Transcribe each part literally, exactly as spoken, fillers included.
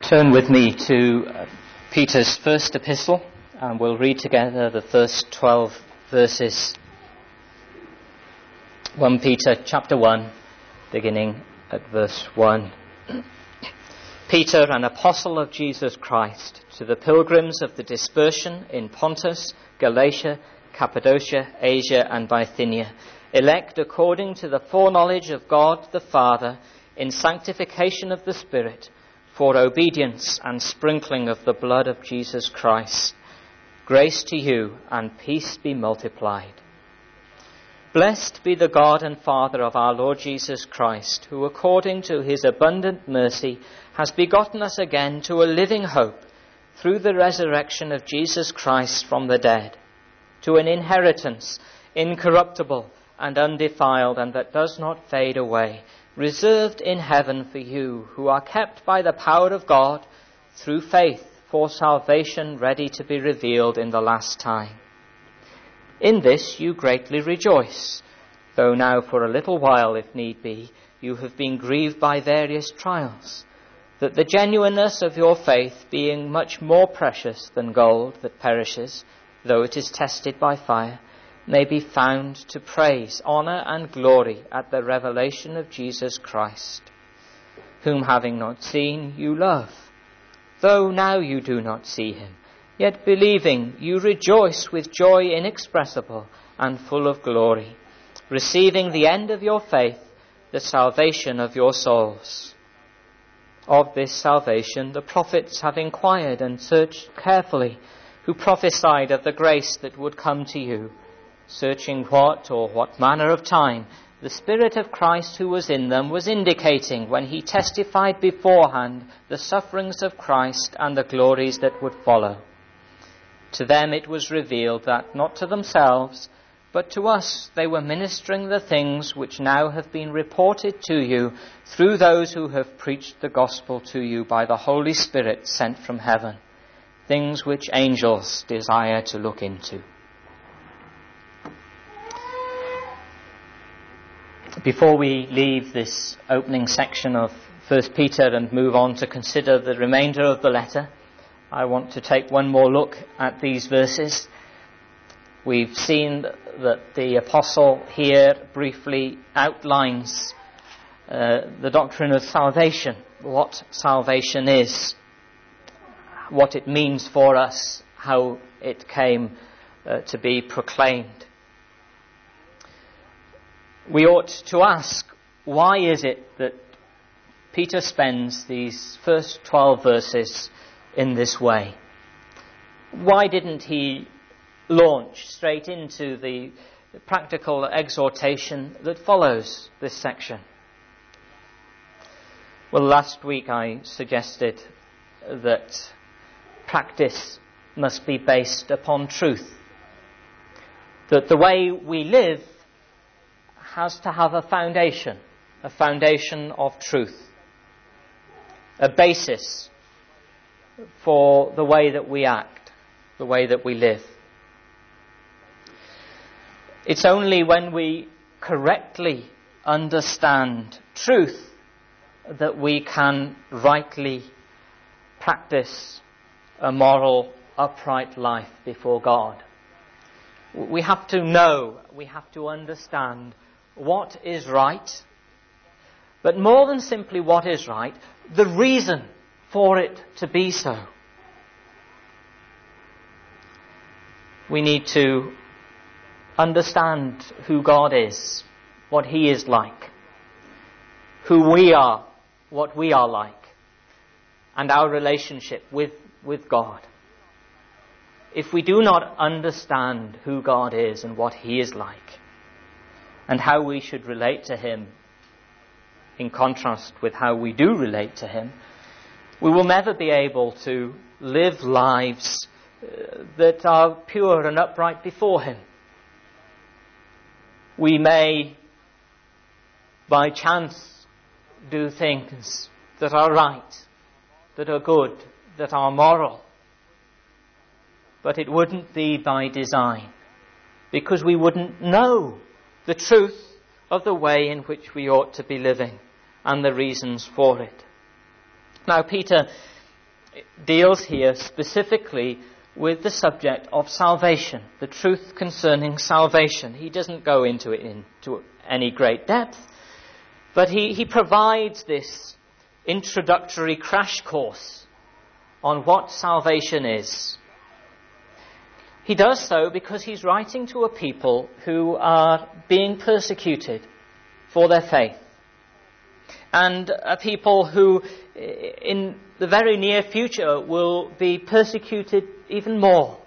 Turn with me to uh, Peter's first epistle, and we'll read together the first twelve verses. First Peter chapter one, beginning at verse one. Peter, an apostle of Jesus Christ, to the pilgrims of the dispersion in Pontus, Galatia, Cappadocia, Asia, and Bithynia, elect according to the foreknowledge of God the Father, in sanctification of the Spirit, for obedience and sprinkling of the blood of Jesus Christ. Grace to you and peace be multiplied. Blessed be the God and Father of our Lord Jesus Christ, who according to his abundant mercy has begotten us again to a living hope through the resurrection of Jesus Christ from the dead, to an inheritance incorruptible and undefiled and that does not fade away, reserved in heaven for you, who are kept by the power of God through faith for salvation ready to be revealed in the last time. In this you greatly rejoice, though now for a little while, if need be, you have been grieved by various trials, that the genuineness of your faith, being much more precious than gold that perishes, though it is tested by fire, may be found to praise, honour and glory at the revelation of Jesus Christ, whom having not seen you love, though now you do not see him, yet believing you rejoice with joy inexpressible and full of glory, receiving the end of your faith, the salvation of your souls. Of this salvation the prophets have inquired and searched carefully, who prophesied of the grace that would come to you, searching what or what manner of time the Spirit of Christ who was in them was indicating when he testified beforehand the sufferings of Christ and the glories that would follow. To them it was revealed that not to themselves, but to us they were ministering the things which now have been reported to you through those who have preached the gospel to you by the Holy Spirit sent from heaven, things which angels desire to look into. Before we leave this opening section of First Peter and move on to consider the remainder of the letter, I want to take one more look at these verses. We've seen that the apostle here briefly outlines uh, the doctrine of salvation, what salvation is, what it means for us, how it came uh, to be proclaimed. We ought to ask, why is it that Peter spends these first twelve verses in this way? Why didn't he launch straight into the practical exhortation that follows this section? Well, last week I suggested that practice must be based upon truth, that the way we live has to have a foundation, a foundation of truth, a basis for the way that we act, the way that we live. It's only when we correctly understand truth that we can rightly practice a moral, upright life before God. We have to know, we have to understand what is right, but more than simply what is right, the reason for it to be so. We need to understand who God is, what he is like, who we are, what we are like, and our relationship with, with God. If we do not understand who God is and what he is like, and how we should relate to him in contrast with how we do relate to him, we will never be able to live lives uh, that are pure and upright before him. We may, by chance, do things that are right, that are good, that are moral, but it wouldn't be by design, because we wouldn't know the truth of the way in which we ought to be living and the reasons for it. Now, Peter deals here specifically with the subject of salvation, the truth concerning salvation. He doesn't go into it into any great depth, but he, he provides this introductory crash course on what salvation is. He does so because he's writing to a people who are being persecuted for their faith, and a people who in the very near future will be persecuted even more.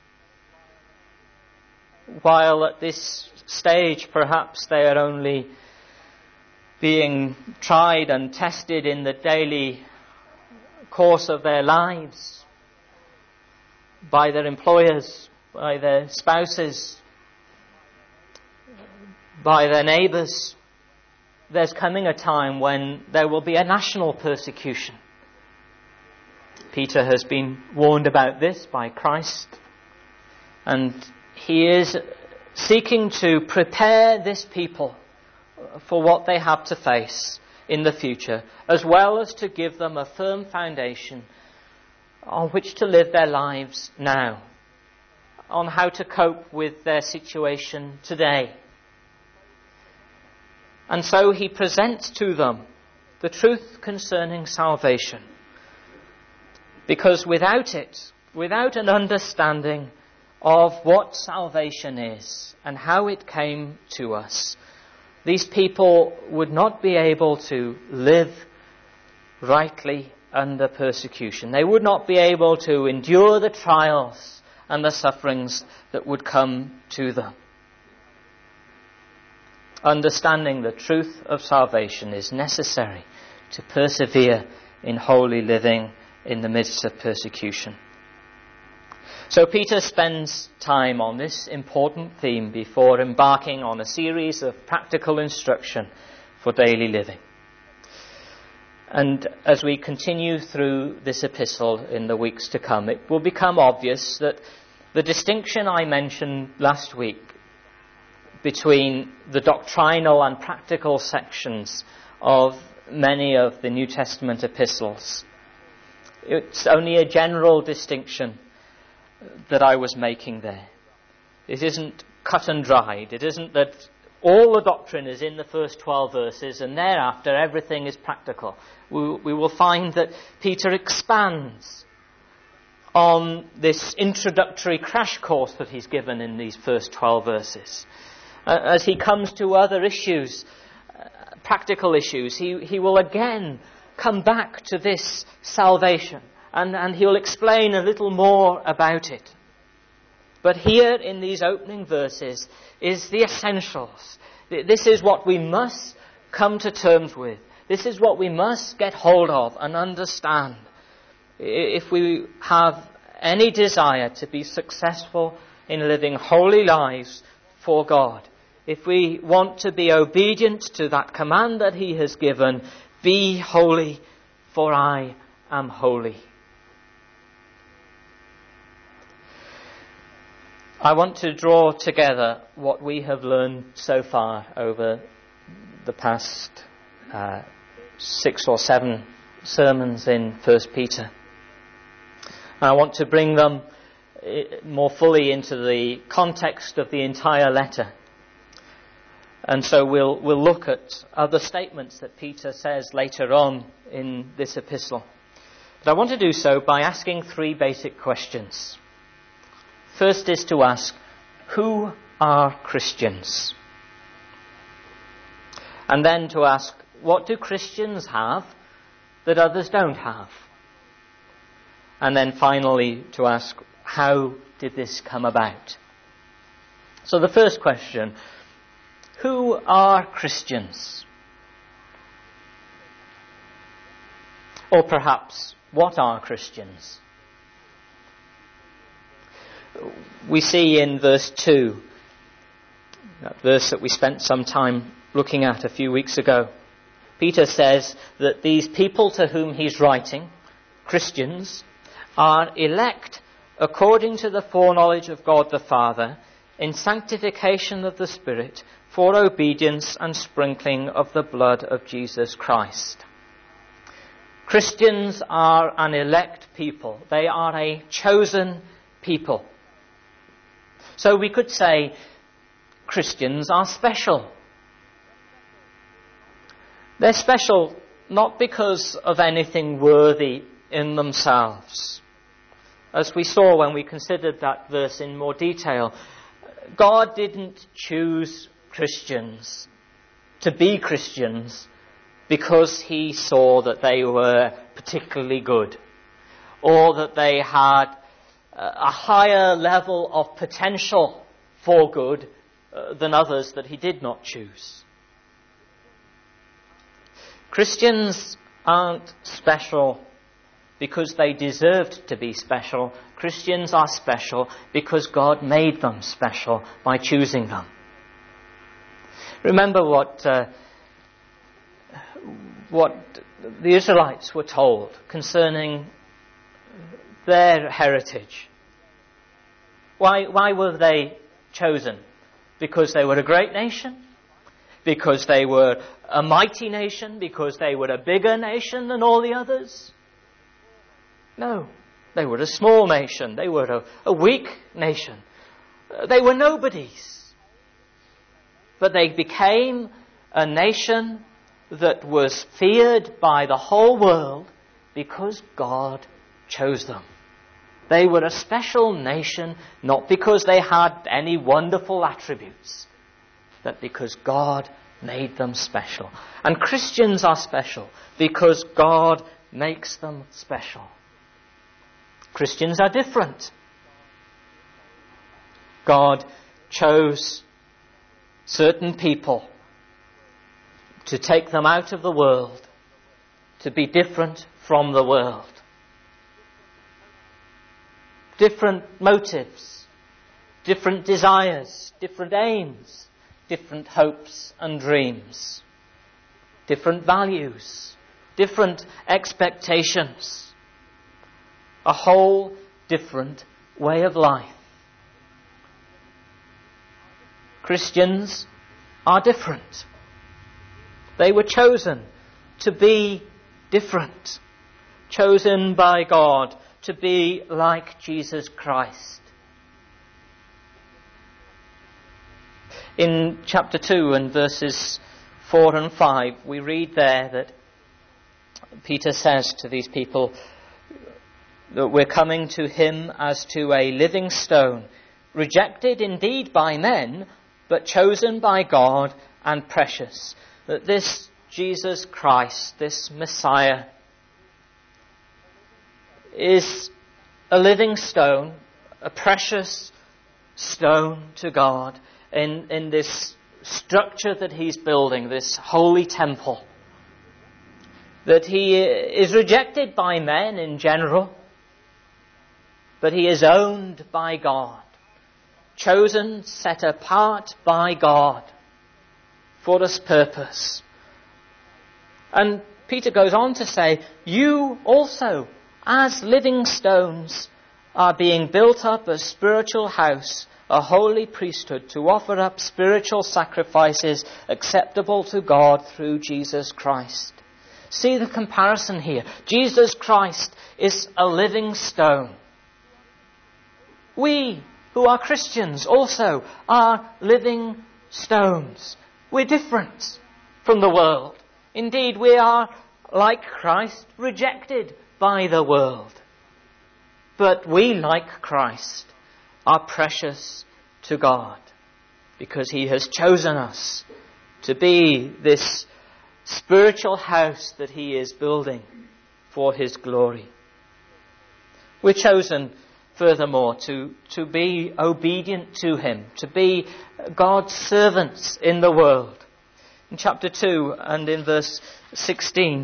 While at this stage perhaps they are only being tried and tested in the daily course of their lives by their employers, by their spouses, by their neighbours. There's coming a time when there will be a national persecution. Peter has been warned about this by Christ, and he is seeking to prepare this people for what they have to face in the future, as well as to give them a firm foundation on which to live their lives now, on how to cope with their situation today. And so he presents to them the truth concerning salvation, because without it, without an understanding of what salvation is and how it came to us, these people would not be able to live rightly under persecution. They would not be able to endure the trials and the sufferings that would come to them. Understanding the truth of salvation is necessary to persevere in holy living in the midst of persecution. So Peter spends time on this important theme before embarking on a series of practical instruction for daily living. And as we continue through this epistle in the weeks to come, it will become obvious that the distinction I mentioned last week between the doctrinal and practical sections of many of the New Testament epistles, it's only a general distinction that I was making there. It isn't cut and dried. It isn't that all the doctrine is in the first twelve verses and thereafter everything is practical. We, we will find that Peter expands on this introductory crash course that he's given in these first twelve verses. Uh, as he comes to other issues, uh, practical issues, he, he will again come back to this salvation, and, and he'll explain a little more about it. But here in these opening verses is the essentials. This is what we must come to terms with. This is what we must get hold of and understand if we have any desire to be successful in living holy lives for God. If we want to be obedient to that command that he has given, be holy, for I am holy. I want to draw together what we have learned so far over the past uh, six or seven sermons in First Peter. And I want to bring them more fully into the context of the entire letter. And so we'll we'll look at other statements that Peter says later on in this epistle. But I want to do so by asking three basic questions. First is to ask, who are Christians? And then to ask, what do Christians have that others don't have? And then finally to ask, how did this come about? So the first question, who are Christians? Or perhaps, what are Christians? We see in verse two, that verse that we spent some time looking at a few weeks ago, Peter says that these people to whom he's writing, Christians, are elect according to the foreknowledge of God the Father, in sanctification of the Spirit, for obedience and sprinkling of the blood of Jesus Christ. Christians are an elect people. They are a chosen people. So we could say Christians are special. They're special not because of anything worthy in themselves. As we saw when we considered that verse in more detail, God didn't choose Christians to be Christians because he saw that they were particularly good, or that they had a higher level of potential for good uh, than others that he did not choose. Christians aren't special because they deserved to be special. Christians are special because God made them special by choosing them. Remember what uh, what the Israelites were told concerning their heritage. Why, why were they chosen? Because they were a great nation? Because they were a mighty nation? Because they were a bigger nation than all the others? No. They were a small nation. They were a, a weak nation. They were nobodies. But they became a nation that was feared by the whole world because God chose them. They were a special nation, not because they had any wonderful attributes, but because God made them special. And Christians are special because God makes them special. Christians are different. God chose certain people to take them out of the world, to be different from the world. Different motives, different desires, different aims, different hopes and dreams, different values, different expectations, a whole different way of life. Christians are different. They were chosen to be different, chosen by God to be like Jesus Christ. In chapter two and verses four and five, we read there that Peter says to these people that we're coming to him as to a living stone, rejected indeed by men, but chosen by God and precious. That this Jesus Christ, this Messiah, is a living stone, a precious stone to God in, in this structure that he's building, this holy temple. That he is rejected by men in general, but he is owned by God, chosen, set apart by God for this purpose. And Peter goes on to say, you also, as living stones, are being built up a spiritual house, a holy priesthood, to offer up spiritual sacrifices acceptable to God through Jesus Christ. See the comparison here. Jesus Christ is a living stone. We, who are Christians, also are living stones. We're different from the world. Indeed, we are, like Christ, rejected by the world. But we, like Christ, are precious to God because he has chosen us to be this spiritual house that he is building for his glory. We're chosen, furthermore, to, to be obedient to him, to be God's servants in the world. In chapter two and in verse sixteen,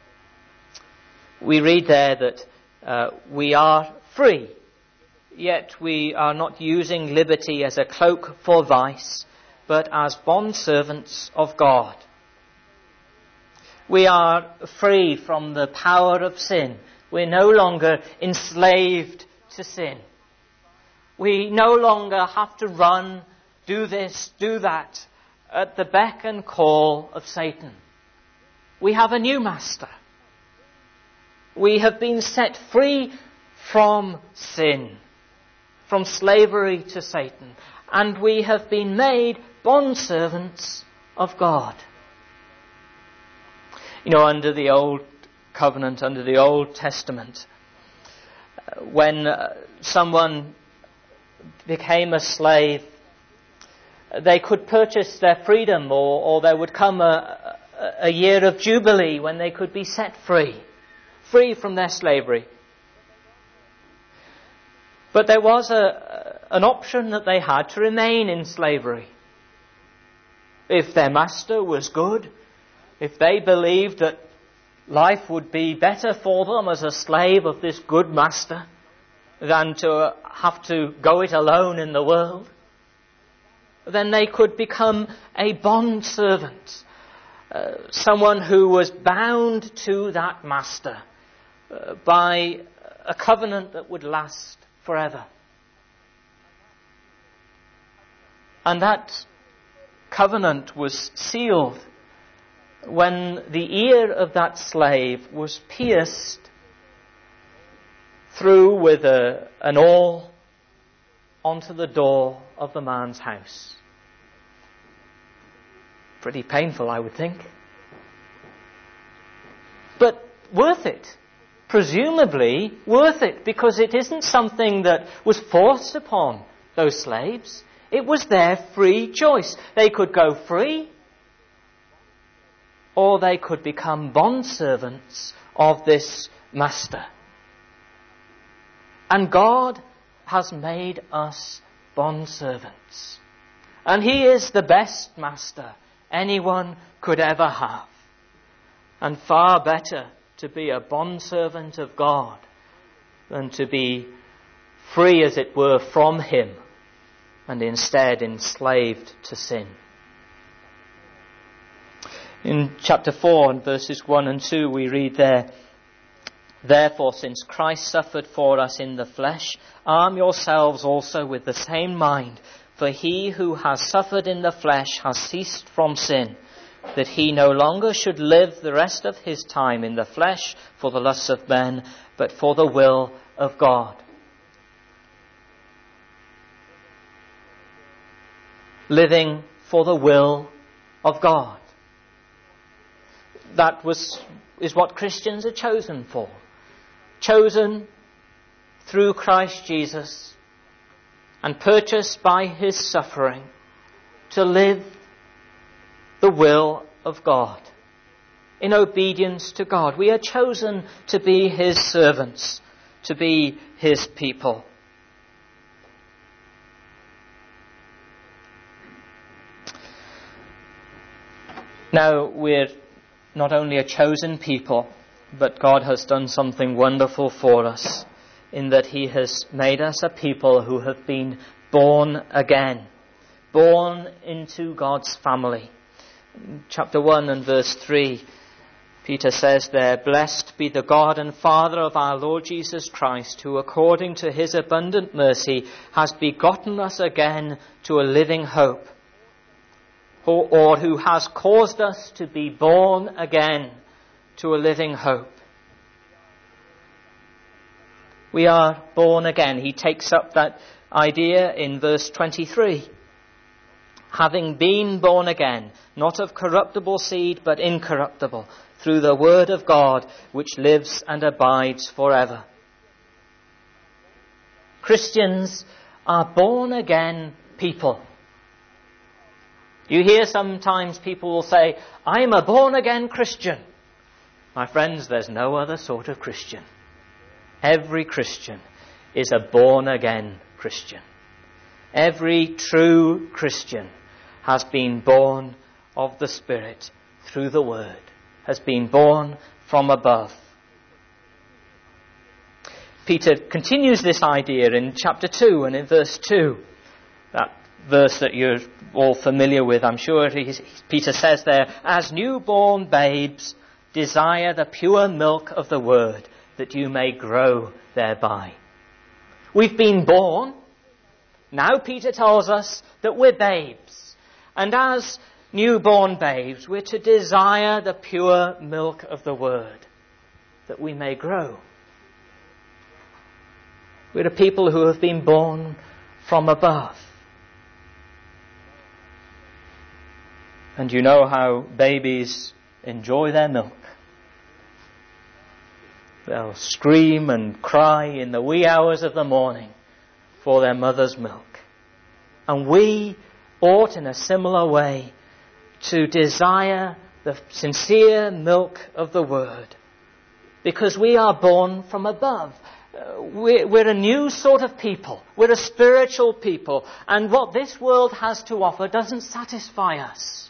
we read there that uh, we are free, yet we are not using liberty as a cloak for vice, but as bondservants of God. We are free from the power of sin. We're no longer enslaved to sin. We no longer have to run, do this, do that, at the beck and call of Satan. We have a new master. We have been set free from sin, from slavery to Satan, and we have been made bondservants of God. You know, under the Old Covenant, under the Old Testament, when uh, someone became a slave, they could purchase their freedom, or, or there would come a, a year of jubilee when they could be set free, free from their slavery. But there was a, an option that they had to remain in slavery. If their master was good, if they believed that life would be better for them as a slave of this good master than to have to go it alone in the world, then they could become a bondservant, uh, someone who was bound to that master uh, by a covenant that would last forever. And that covenant was sealed when the ear of that slave was pierced through with a, an awl onto the door of the man's house. Pretty painful, I would think. But worth it. Presumably worth it, because it isn't something that was forced upon those slaves. It was their free choice. They could go free, or they could become bondservants of this master. And God has made us bondservants. And He is the best master anyone could ever have. And far better to be a bondservant of God than to be free, as it were, from Him, and instead enslaved to sin. In chapter four and verses one and two we read there, "Therefore, since Christ suffered for us in the flesh, arm yourselves also with the same mind. For he who has suffered in the flesh has ceased from sin, that he no longer should live the rest of his time in the flesh for the lusts of men, but for the will of God." Living for the will of God. That was is what Christians are chosen for. Chosen through Christ Jesus and purchased by His suffering to live the will of God in obedience to God. We are chosen to be His servants, to be His people. Now, we're not only a chosen people, but God has done something wonderful for us in that He has made us a people who have been born again, born into God's family. In chapter one and verse three, Peter says there, "Blessed be the God and Father of our Lord Jesus Christ, who according to His abundant mercy has begotten us again to a living hope, or, or who has caused us to be born again to a living hope." We are born again. He takes up that idea in verse twenty-three. "Having been born again, not of corruptible seed, but incorruptible, through the word of God, which lives and abides forever." Christians are born again people. You hear sometimes people will say, "I'm a born again Christian." My friends, there's no other sort of Christian. Every Christian is a born again Christian. Every true Christian has been born of the Spirit through the Word, has been born from above. Peter continues this idea in chapter two and in verse two. That verse that you're all familiar with, I'm sure. Peter says there, "As newborn babes, desire the pure milk of the Word, that you may grow thereby." We've been born. Now Peter tells us that we're babes. And as newborn babes, we're to desire the pure milk of the Word, that we may grow. We're a people who have been born from above. And you know how babies enjoy their milk. They'll scream and cry in the wee hours of the morning for their mother's milk. And we ought in a similar way to desire the sincere milk of the Word, because we are born from above. Uh, we're, we're a new sort of people. We're a spiritual people. And what this world has to offer doesn't satisfy us.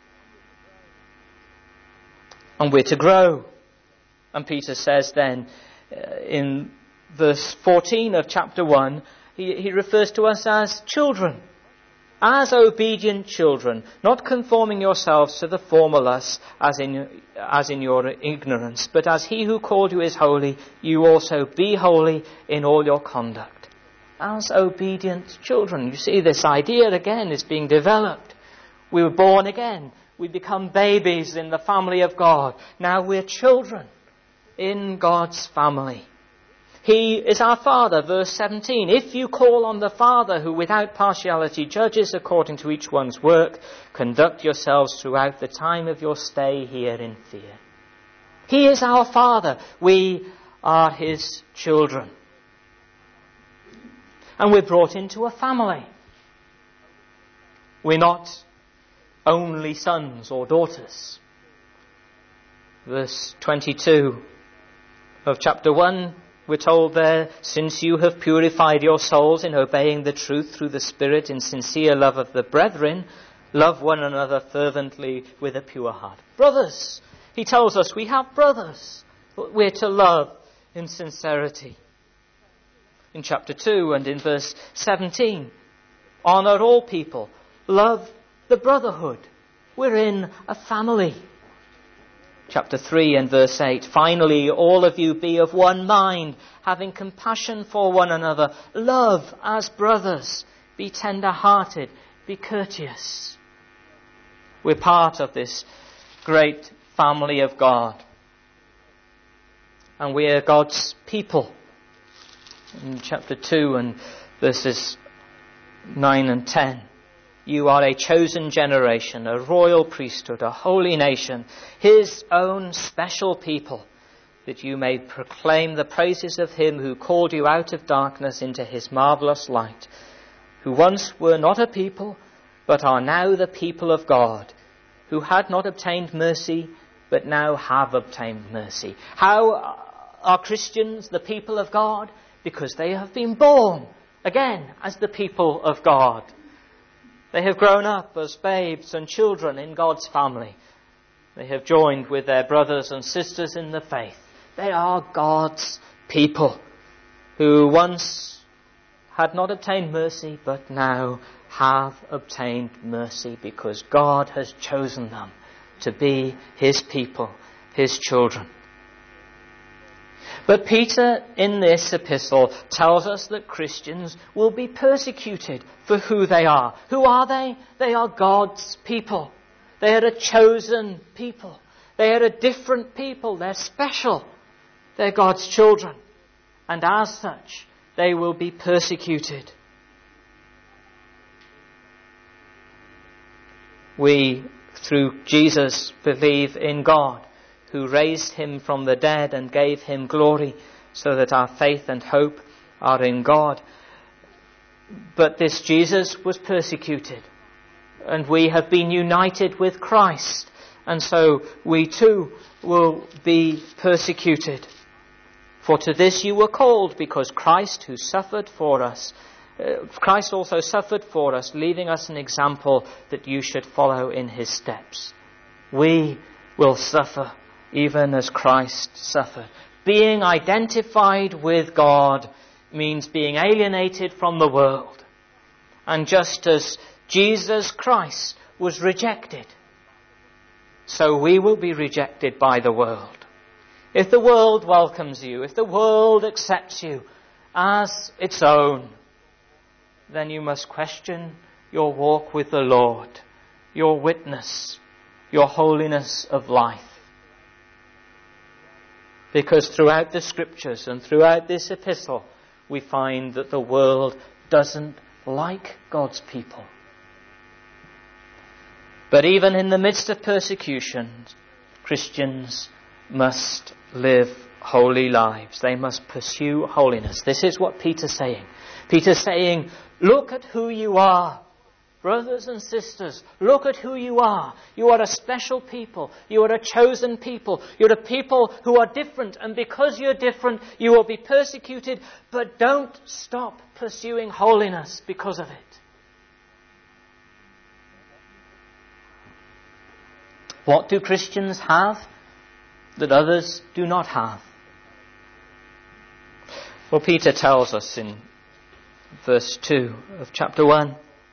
And we're to grow. And Peter says then uh, in verse fourteen of chapter one, he, he refers to us as children. As obedient children, not conforming yourselves to the former lusts as in, as in your ignorance, but as he who called you is holy, you also be holy in all your conduct. As obedient children. You see, this idea again is being developed. We were born again. We become babies in the family of God. Now we're children in God's family. He is our Father, verse seventeen. If you call on the Father who without partiality judges according to each one's work, conduct yourselves throughout the time of your stay here in fear. He is our Father. We are His children. And we're brought into a family. We're not only sons or daughters. Verse twenty-two of chapter one. We're told there, since you have purified your souls in obeying the truth through the Spirit in sincere love of the brethren, love one another fervently with a pure heart. Brothers, he tells us we have brothers. We're to love in sincerity. In chapter two and in verse seventeen, honour all people, love the brotherhood. We're in a family. Chapter three and verse eight. Finally, all of you be of one mind, having compassion for one another. Love as brothers. Be tender-hearted. Be courteous. We're part of this great family of God. And we are God's people. In chapter two and verses nine and ten. You are a chosen generation, a royal priesthood, a holy nation, His own special people, that you may proclaim the praises of Him who called you out of darkness into His marvelous light, who once were not a people, but are now the people of God, who had not obtained mercy, but now have obtained mercy. How are Christians the people of God? Because they have been born again as the people of God. They have grown up as babes and children in God's family. They have joined with their brothers and sisters in the faith. They are God's people who once had not obtained mercy, but now have obtained mercy because God has chosen them to be His people, His children. But Peter, in this epistle, tells us that Christians will be persecuted for who they are. Who are they? They are God's people. They are a chosen people. They are a different people. They're special. They're God's children. And as such, they will be persecuted. We, through Jesus, believe in God, who raised Him from the dead and gave Him glory, so that our faith and hope are in God. But this Jesus was persecuted, and we have been united with Christ, and so we too will be persecuted. For to this you were called, because Christ, who suffered for us, uh, Christ also suffered for us, leaving us an example that you should follow in His steps. We will suffer even as Christ suffered. Being identified with God means being alienated from the world. And just as Jesus Christ was rejected, so we will be rejected by the world. If the world welcomes you, if the world accepts you as its own, then you must question your walk with the Lord, your witness, your holiness of life. Because throughout the Scriptures and throughout this epistle, we find that the world doesn't like God's people. But even in the midst of persecution, Christians must live holy lives. They must pursue holiness. This is what Peter's saying. Peter's saying, look at who you are. Brothers and sisters, look at who you are. You are a special people. You are a chosen people. You're a people who are different. And because you're different, you will be persecuted. But don't stop pursuing holiness because of it. What do Christians have that others do not have? Well, Peter tells us in verse two of chapter one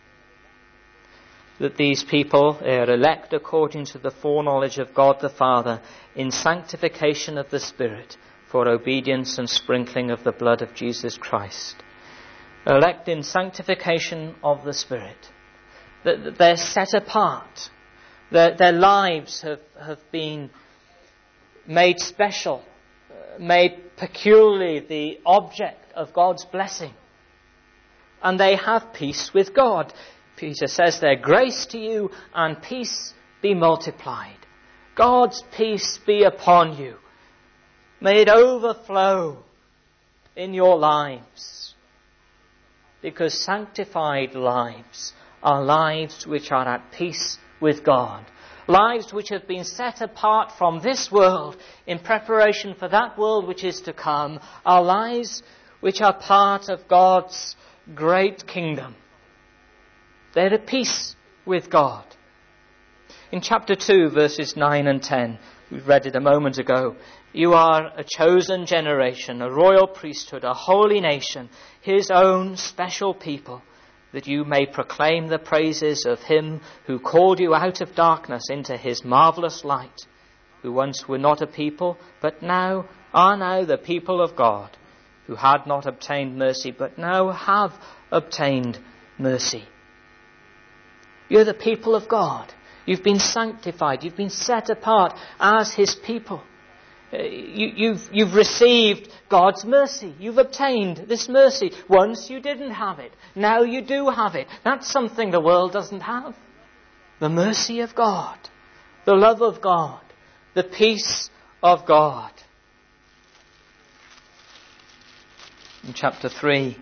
that these people are elect according to the foreknowledge of God the Father in sanctification of the Spirit for obedience and sprinkling of the blood of Jesus Christ. Elect in sanctification of the Spirit. That they're set apart. Their, their lives have, have been made special, made peculiarly the object of God's blessing. And they have peace with God. Peter says there, grace to you and peace be multiplied. God's peace be upon you. May it overflow in your lives. Because sanctified lives are lives which are at peace with God. Lives which have been set apart from this world in preparation for that world which is to come, are lives which are part of God's great kingdom. They're at peace with God. In chapter two, verses nine and ten, we read it a moment ago. You are a chosen generation, a royal priesthood, a holy nation, his own special people, that you may proclaim the praises of him who called you out of darkness into his marvelous light, who once were not a people, but now are now the people of God, who had not obtained mercy, but now have obtained mercy. You're the people of God. You've been sanctified. You've been set apart as his people. Uh, you, you've, you've received God's mercy. You've obtained this mercy. Once you didn't have it. Now you do have it. That's something the world doesn't have. The mercy of God. The love of God. The peace of God. In chapter three,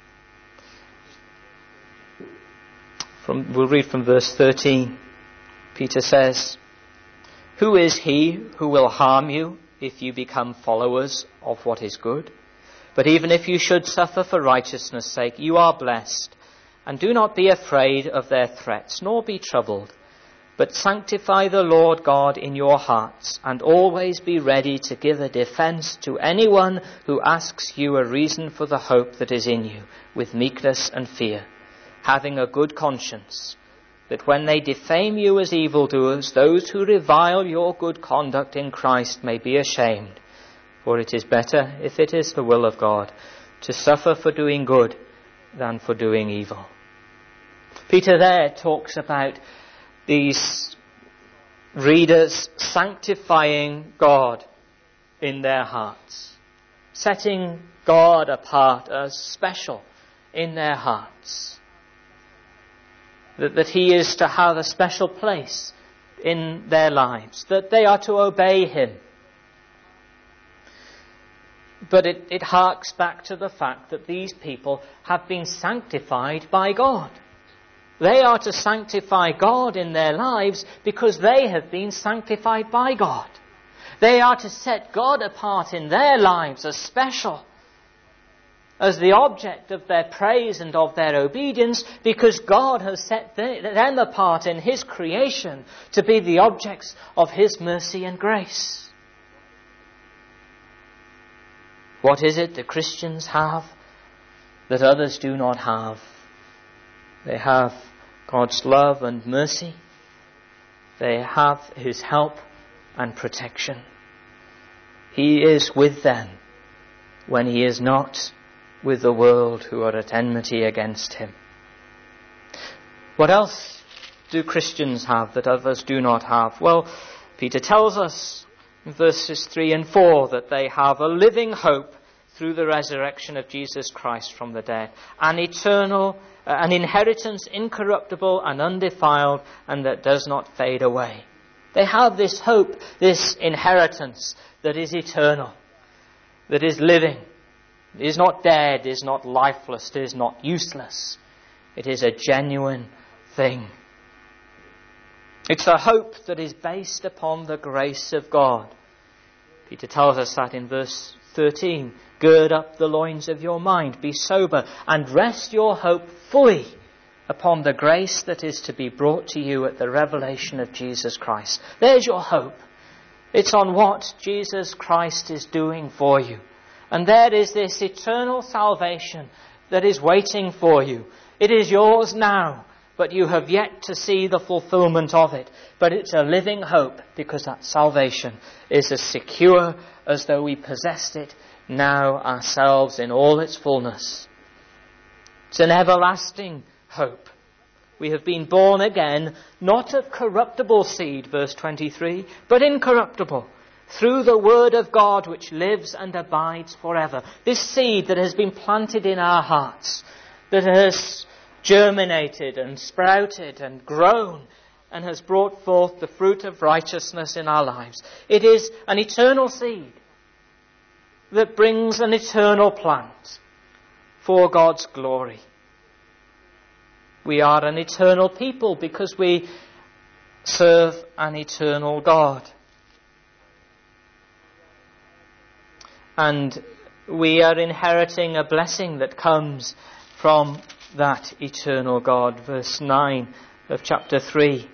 From, we'll read from verse thirteen. Peter says, who is he who will harm you if you become followers of what is good? But even if you should suffer for righteousness' sake, you are blessed. And do not be afraid of their threats, nor be troubled. But sanctify the Lord God in your hearts, and always be ready to give a defense to anyone who asks you a reason for the hope that is in you, with meekness and fear, having a good conscience, that when they defame you as evildoers, those who revile your good conduct in Christ may be ashamed. For it is better, if it is the will of God, to suffer for doing good than for doing evil. Peter there talks about these readers sanctifying God in their hearts, setting God apart as special in their hearts. That, that he is to have a special place in their lives. That they are to obey him. But it, it harks back to the fact that these people have been sanctified by God. They are to sanctify God in their lives because they have been sanctified by God. They are to set God apart in their lives as special, as the object of their praise and of their obedience, because God has set them apart in his creation to be the objects of his mercy and grace. What is it that Christians have that others do not have? They have God's love and mercy. They have his help and protection. He is with them when he is not with the world who are at enmity against him. What else do Christians have that others do not have? Well, Peter tells us In verses three and four, that they have a living hope through the resurrection of Jesus Christ from the dead, an eternal, uh, an inheritance incorruptible and undefiled, and that does not fade away. They have this hope, this inheritance that is eternal, that is living, is not dead, is not lifeless, is not useless. It is a genuine thing. It's a hope that is based upon the grace of God. Peter tells us that in verse thirteen. Gird up the loins of your mind, be sober, and rest your hope fully upon the grace that is to be brought to you at the revelation of Jesus Christ. There's your hope. It's on what Jesus Christ is doing for you. And there is this eternal salvation that is waiting for you. It is yours now, but you have yet to see the fulfillment of it. But it's a living hope, because that salvation is as secure as though we possessed it now ourselves in all its fullness. It's an everlasting hope. We have been born again, not of corruptible seed, verse twenty-three, but incorruptible, through the word of God which lives and abides forever. This seed that has been planted in our hearts, that has germinated and sprouted and grown and has brought forth the fruit of righteousness in our lives. It is an eternal seed that brings an eternal plant for God's glory. We are an eternal people because we serve an eternal God. And we are inheriting a blessing that comes from that eternal God. Verse nine of chapter three.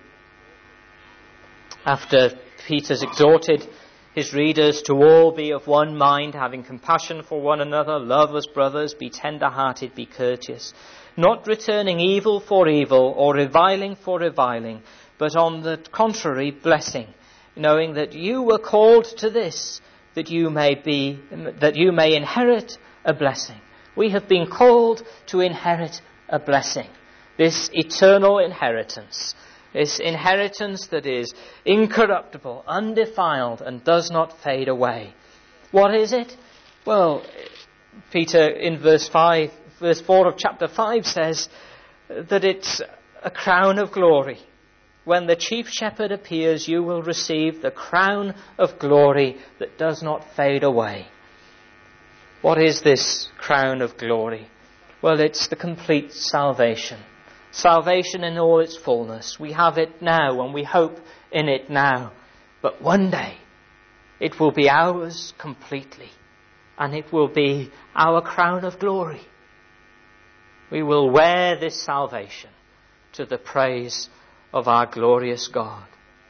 After Peter's exhorted his readers to all be of one mind, having compassion for one another, love as brothers, be tender-hearted, be courteous, not returning evil for evil or reviling for reviling, but on the contrary blessing, knowing that you were called to this, that you may be, that you may inherit a blessing. We have been called to inherit a blessing, this eternal inheritance. This inheritance that is incorruptible, undefiled, and does not fade away. What is it? Well, Peter in verse five, verse four of chapter five says that it's a crown of glory. When the chief shepherd appears, you will receive the crown of glory that does not fade away. What is this crown of glory? Well, it's the complete salvation. Salvation in all its fullness. We have it now and we hope in it now. But one day it will be ours completely, and it will be our crown of glory. We will wear this salvation to the praise of our glorious God.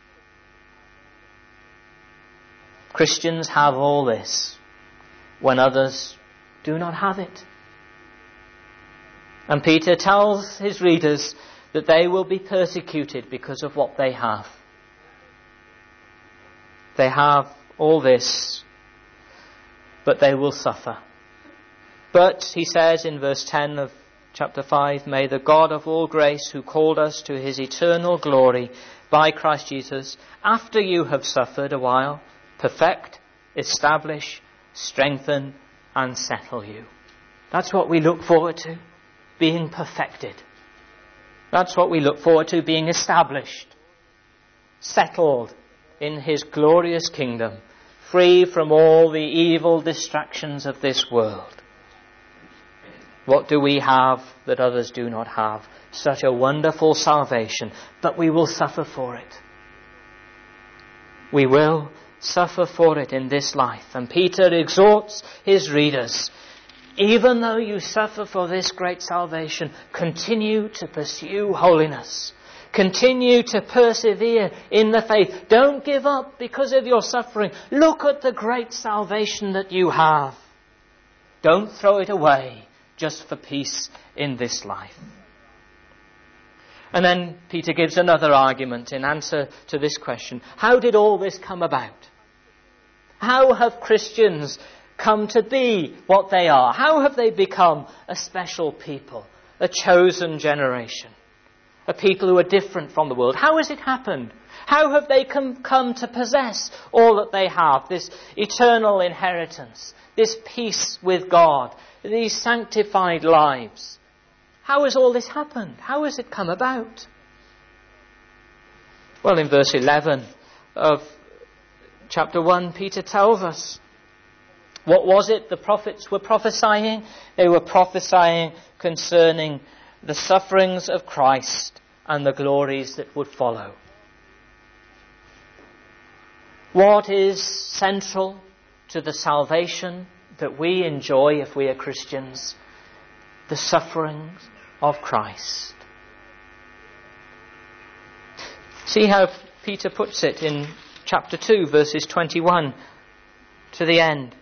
Christians have all this when others do not have it. And Peter tells his readers that they will be persecuted because of what they have. They have all this, but they will suffer. But, he says in verse ten of chapter five, may the God of all grace, who called us to his eternal glory by Christ Jesus, after you have suffered a while, perfect, establish, strengthen, and settle you. That's what we look forward to. Being perfected. That's what we look forward to, being established, settled in his glorious kingdom, free from all the evil distractions of this world. What do we have that others do not have? Such a wonderful salvation, but we will suffer for it. We will suffer for it in this life. And Peter exhorts his readers, even though you suffer for this great salvation, continue to pursue holiness. Continue to persevere in the faith. Don't give up because of your suffering. Look at the great salvation that you have. Don't throw it away just for peace in this life. And then Peter gives another argument in answer to this question. How did all this come about? How have Christians come to be what they are? How have they become a special people, a chosen generation? a people who are different from the world. How has it happened? How have they come, come to possess all that they have, this eternal inheritance, this peace with God, these sanctified lives? How has all this happened? How has it come about? Well, in verse eleven of chapter one, Peter tells us. What was it the prophets were prophesying? They were prophesying concerning the sufferings of Christ and the glories that would follow. What is central to the salvation that we enjoy if we are Christians? The sufferings of Christ. See how Peter puts it in chapter two, verses twenty-one to the end.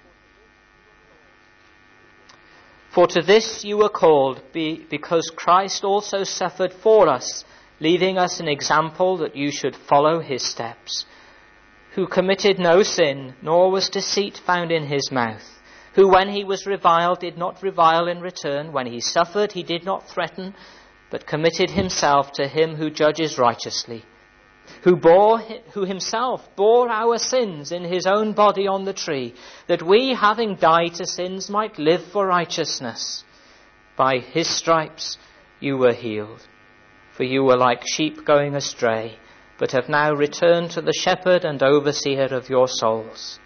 For to this you were called, be, because Christ also suffered for us, leaving us an example that you should follow his steps, who committed no sin, nor was deceit found in his mouth, who when he was reviled did not revile in return, when he suffered he did not threaten, but committed himself to him who judges righteously, who bore, who himself bore our sins in his own body on the tree, that we, having died to sins, might live for righteousness. By his stripes you were healed. For you were like sheep going astray, but have now returned to the shepherd and overseer of your souls.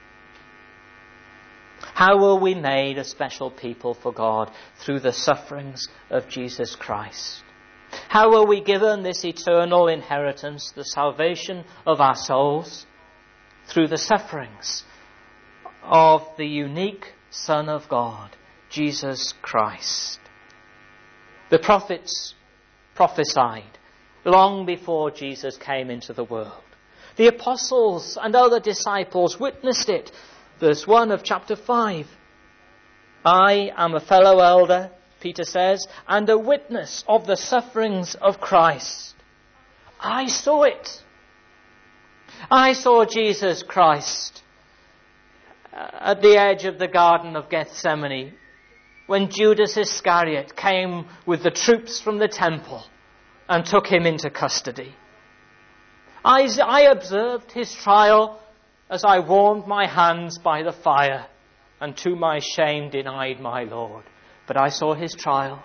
How were we made a special people for God? Through the sufferings of Jesus Christ. How were we given this eternal inheritance, the salvation of our souls? Through the sufferings of the unique Son of God, Jesus Christ. The prophets prophesied long before Jesus came into the world. The apostles and other disciples witnessed it. Verse one of chapter five. I am a fellow elder, Peter says, and a witness of the sufferings of Christ. I saw it. I saw Jesus Christ at the edge of the Garden of Gethsemane when Judas Iscariot came with the troops from the temple and took him into custody. I, I observed his trial as I warmed my hands by the fire and to my shame denied my Lord. But I saw his trial.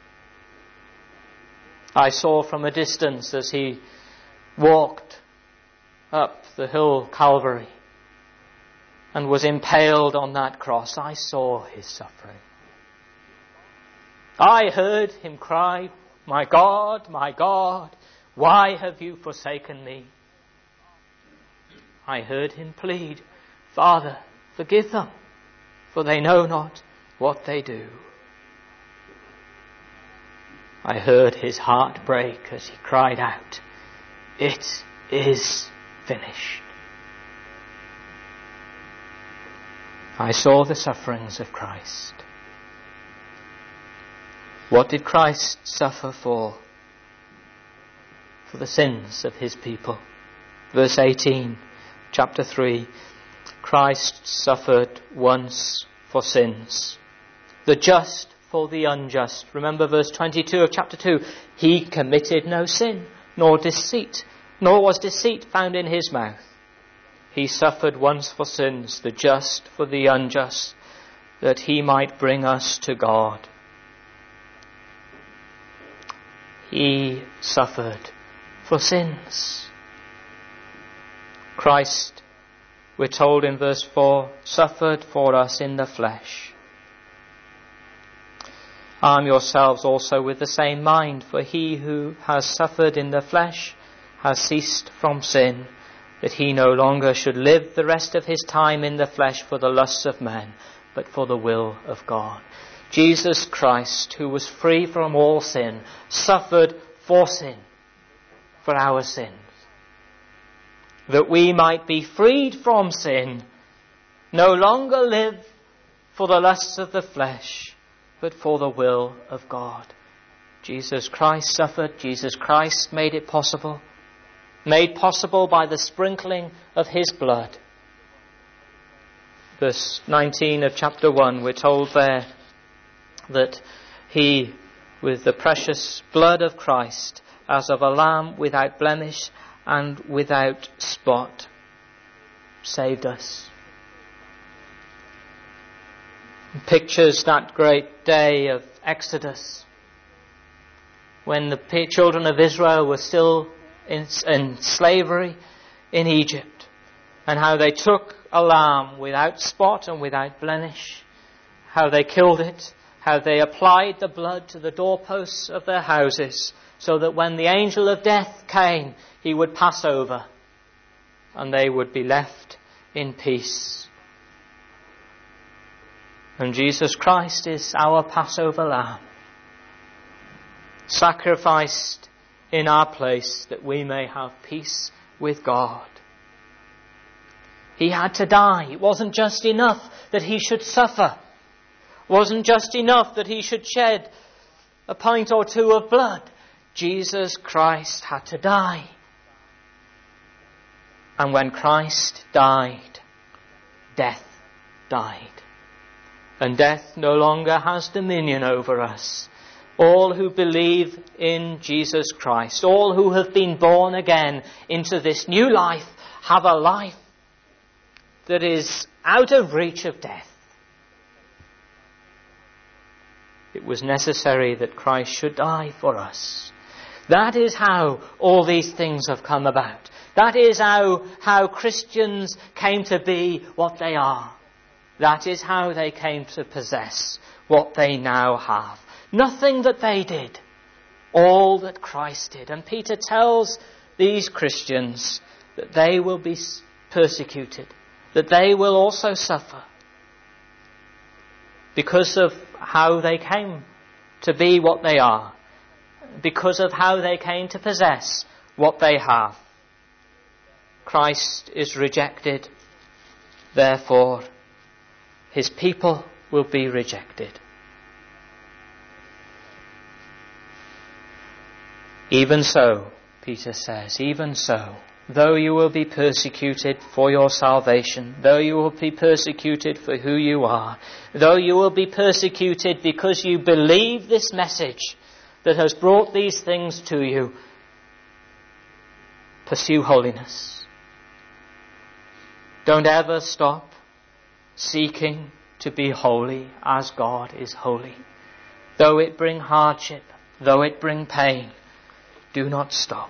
I saw from a distance as he walked up the hill Calvary and was impaled on that cross. I saw his suffering. I heard him cry, my God, my God, why have you forsaken me? I heard him plead, Father, forgive them, for they know not what they do. I heard his heart break as he cried out, it is finished. I saw the sufferings of Christ. What did Christ suffer for? For the sins of his people. Verse eighteen, chapter three. Christ suffered once for sins, the just for the unjust. Remember verse twenty-two of chapter two. He committed no sin, nor deceit, nor was deceit found in his mouth. He suffered once for sins, the just for the unjust, that he might bring us to God. He suffered for sins. Christ, we're told in verse four, suffered for us in the flesh. Arm yourselves also with the same mind, for he who has suffered in the flesh has ceased from sin, that he no longer should live the rest of his time in the flesh for the lusts of men, but for the will of God. Jesus Christ, who was free from all sin, suffered for sin, for our sins, that we might be freed from sin, no longer live for the lusts of the flesh, but for the will of God. Jesus Christ suffered. Jesus Christ made it possible, made possible by the sprinkling of his blood. Verse nineteen of chapter one, we're told there that he, with the precious blood of Christ, as of a lamb without blemish and without spot, saved us. It pictures that great day of Exodus, when the children of Israel were still in, in slavery in Egypt, and how they took a lamb without spot and without blemish, how they killed it, how they applied the blood to the doorposts of their houses, so that when the angel of death came, he would pass over and they would be left in peace. And Jesus Christ is our Passover lamb, sacrificed in our place that we may have peace with God. He had to die. It wasn't just enough that he should suffer. It wasn't just enough that he should shed a pint or two of blood. Jesus Christ had to die. And when Christ died, death died. And death no longer has dominion over us. All who believe in Jesus Christ, all who have been born again into this new life, have a life that is out of reach of death. It was necessary that Christ should die for us. That is how all these things have come about. That is how, how Christians came to be what they are. That is how they came to possess what they now have. Nothing that they did, all that Christ did. And Peter tells these Christians that they will be persecuted, that they will also suffer because of how they came to be what they are, because of how they came to possess what they have. Christ is rejected, therefore his people will be rejected. Even so, Peter says, even so, though you will be persecuted for your salvation, though you will be persecuted for who you are, though you will be persecuted because you believe this message that has brought these things to you, pursue holiness. Don't ever stop seeking to be holy as God is holy. Though it bring hardship, though it bring pain, do not stop.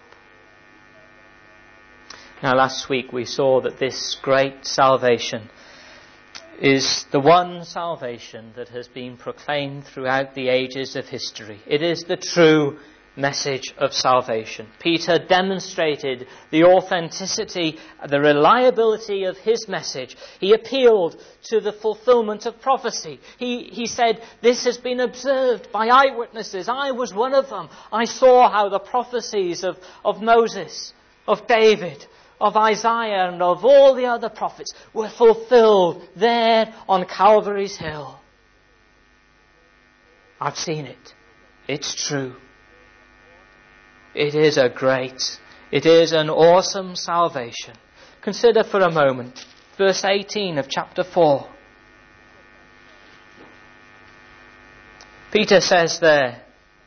Now, last week we saw that this great salvation is the one salvation that has been proclaimed throughout the ages of history. It is the true message of salvation. Peter demonstrated the authenticity, the reliability of his message. He appealed to the fulfillment of prophecy. He, he said, this has been observed by eyewitnesses. I was one of them. I saw how the prophecies of, of Moses, of David, of Isaiah and of all the other prophets were fulfilled there on Calvary's Hill. I've seen it. It's true. It is a great, it is an awesome salvation. Consider for a moment verse eighteen of chapter four. Peter says there,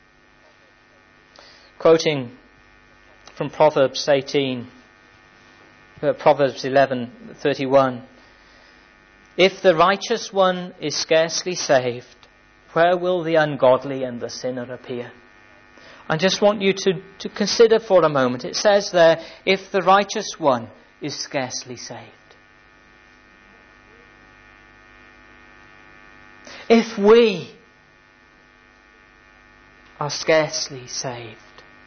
quoting from Proverbs eighteen, uh, Proverbs eleven thirty-one, if the righteous one is scarcely saved, where will the ungodly and the sinner appear? I just want you to, to consider for a moment. It says there, if the righteous one is scarcely saved. If we are scarcely saved.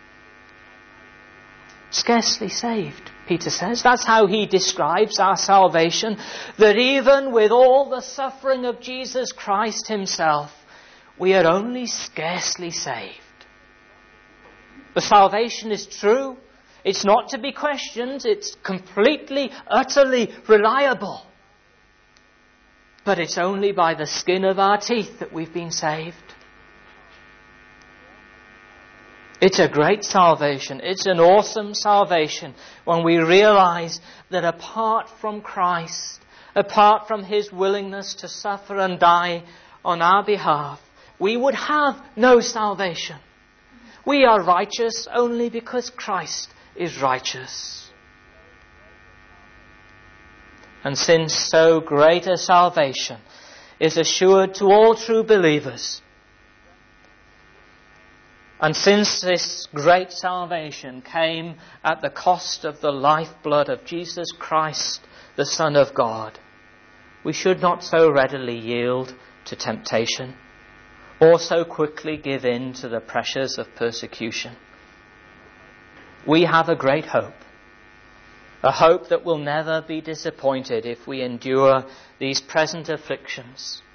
Scarcely saved, Peter says. That's how he describes our salvation. That even with all the suffering of Jesus Christ himself, we are only scarcely saved. The salvation is true. It's not to be questioned. It's completely, utterly reliable. But it's only by the skin of our teeth that we've been saved. It's a great salvation. It's an awesome salvation when we realize that apart from Christ, apart from his willingness to suffer and die on our behalf, we would have no salvation. We are righteous only because Christ is righteous. And since so great a salvation is assured to all true believers, and since this great salvation came at the cost of the lifeblood of Jesus Christ, the Son of God, we should not so readily yield to temptation or so quickly give in to the pressures of persecution. We have a great hope, a hope that will never be disappointed if we endure these present afflictions.